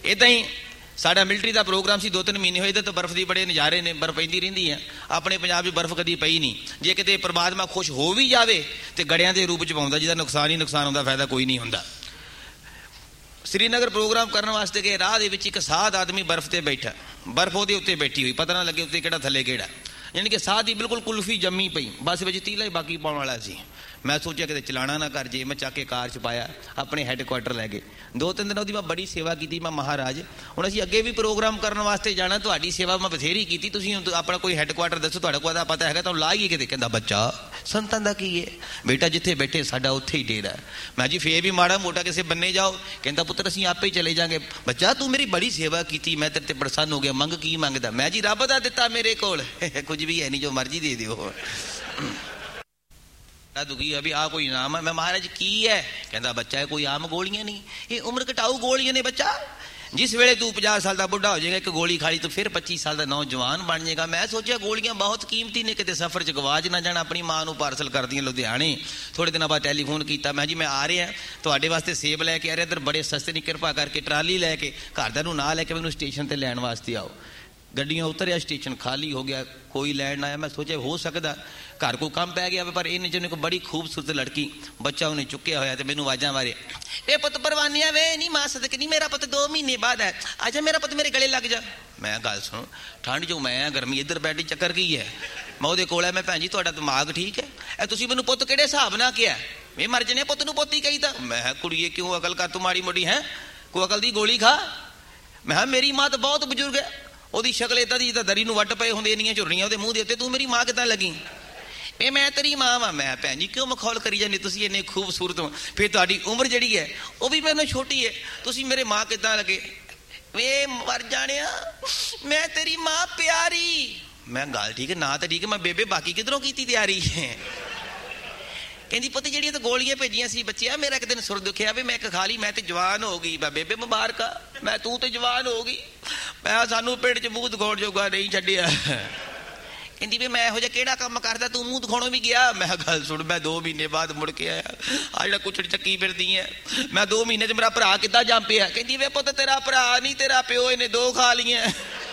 इदां ही साडा मिलटरी का प्रोग्राम सी 2-3 महीने होए तो बर्फ के बड़े नज़ारे ने, बर्फ पैंदी रहिंदी है। अपने पंजाब बर्फ कदी पई नहीं। जे किते परमात्मा खुश हो भी जाए तो गड़ियां के रूप च पाउंदा, जिहदा नुकसान ही नुकसान होंदा, फायदा कोई नहीं होंदा। श्रीनगर प्रोग्राम करने वास्ते गए, राह दे विच एक साध आदमी बर्फ से बैठा, बर्फ उहदे उत्ते बैठी हुई, पता ना लगे उत्ते किहड़ा थले किहड़ा, यानी कि साध ही बिल्कुल कुल्फी जम्मी पई, बस विच तीला ही बाकी पाउण वाला सी। मैं सोचा कि चलाना ना कर जे, मैं चक के कार च पाया, अपने हैडकुआटर लै गए। 2-3 दिन उसकी मैं बड़ी सेवा की। मैं महाराज हुण असीं अगे भी प्रोग्राम करने वास्ते जाना, तुहाडी सेवा मैं बथेरी की, तुसीं अपना कोई हैडकुआटर दसो, तुहाडे कोल पता है तुहानूं ला ही किते। कहंदा बच्चा संतां दा की है बेटा, जिथे बैठे साडा उत्थे ही डेरा है। मैं जी फेर भी माड़ा मोटा किसी बन्ने जाओ। कहंदा पुत्र असीं आपे ही चले जाएंगे। बच्चा तू मेरी बड़ी सेवा की, मैं तेरे ते प्रसन्न हो गया, मंग की मंगदा। मैं जी रब दा दिता मेरे कोल कुछ भी है नहीं, जो मर्जी दे दिओ। दुखी अभी आ कोई नाम है। मैं महाराज की है? कहता बच्चा है कोई आम गोलियां नहीं, ये उम्र घटाऊ गोलियां ने बच्चा। जिस वेले तू 50 साल का बुढ़ा हो जाएगा, एक गोली खाली तो फिर 25 साल का नौजवान बन जाएगा। मैं सोचा गोलियां बहुत कीमती ने, कितने सफर च गवाच ना जाना। अपनी मां को पार्सल कर दिया लुधियाने। थोड़े दिन बाद टैलीफोन किया, मैं जी मैं आ रहा थोड़े वास्ते सेब लैके आ रहा, इधर बड़े सस्ते ने, कृपा करके ट्राली लैके घरदां ना लैके मैनूं स्टेशन पर लैन वास्ते आओ। गड्डियां उतरिया, स्टेशन खाली हो गया, कोई लैन आया। मैं सोचा हो सकता घर को काम पै गया, पर इन्हें जो कोई बड़ी खूबसूरत लड़की, बच्चा उन्हें चुकया होया, तो मैनू आवाजा मारे, ए पुत परवानिया वे नहीं मां सदक नहीं, मेरा पुत 2 महीने बाद है, आजा मेरा पुत मेरे गले लग जा। मैं गल सुन, ठंड जो मैं गर्मी इधर बैठी चक्कर की है। मैं वो कोल है, मैं भैन जी तुहाडा दिमाग ठीक है, ए तुसीं मैनू पुत किहड़े हिसाब नाल किया? मैं मर जने पुत नूं पुत ही कहीदा। मैं कुड़िए क्यों अकल कर तू माड़ी मोटी है, कोई अकल दी गोली खा। मैं मेरी मां तो बहुत बजुर्ग है, ਉਹਦੀ शक्ल इदा दी दरी ਨੂੰ ਵੱਟ ਪਏ ਹੁੰਦੇ, ਇੰਨੀਆਂ ਝੁਰੜੀਆਂ ਉਹਦੇ ਮੂੰਹ ਦੇ ਉੱਤੇ, ਤੂੰ ਮੇਰੀ ਮਾਂ ਕਿੱਦਾਂ ਲੱਗੀ? ਇਹ ਮੈਂ ਤੇਰੀ ਮਾਂ ਵਾਂ। ਮੈਂ ਭੈਣ ਜੀ ਕਿਉਂ ਮਖੌਲ ਕਰੀ ਜਾਂਦੇ, ਤੁਸੀਂ ਇੰਨੇ ਖੂਬਸੂਰਤ ਹੋ, ਫਿਰ ਤੁਹਾਡੀ ਉਮਰ ਜਿਹੜੀ ਹੈ ਉਹ ਵੀ ਮੇਰੇ ਨਾਲ ਛੋਟੀ ਹੈ, ਤੁਸੀਂ ਮੇਰੇ ਮਾਂ ਕਿੱਦਾਂ ਲੱਗੇ? ਵੇ ਮਰ ਜਾਣਿਆ, ਮੈਂ ਤੇਰੀ ਮਾਂ ਪਿਆਰੀ। ਮੈਂ ਗੱਲ ਠੀਕ ਹੈ ਨਾ ਤਾਂ ਠੀਕ ਹੈ, ਮੈਂ ਬੇਬੇ ਬਾਕੀ ਕਿਧਰੋਂ ਕੀਤੀ ਤਿਆਰੀ? कहती पुत जी तो गोलियां भेजिया सी बच्चिया, मेरा एक दिन सुर दुखिया भी मैं एक खा ली, मैं तो जवान हो गई। मैं बेबे मुबारक, मैं तू तो जवान हो गई, मैं सानू पेट च मूँह दिखाउण जोगा नहीं छड्डिया। कहती भी मैं इहो जिहा किहड़ा काम करदा तू मूँह दिखाउणों भी गया? मैं गल सुन, मैं 2 महीने बाद मुड़ के आया, आ जिहड़ा कुछड़ चक्की फिरदी है, मैं 2 महीने च मेरा भरा किद्दां जंम पिया। कहती वे पुत तेरा भरा नहीं तेरा प्यो, इन्हें 2 खा लियां।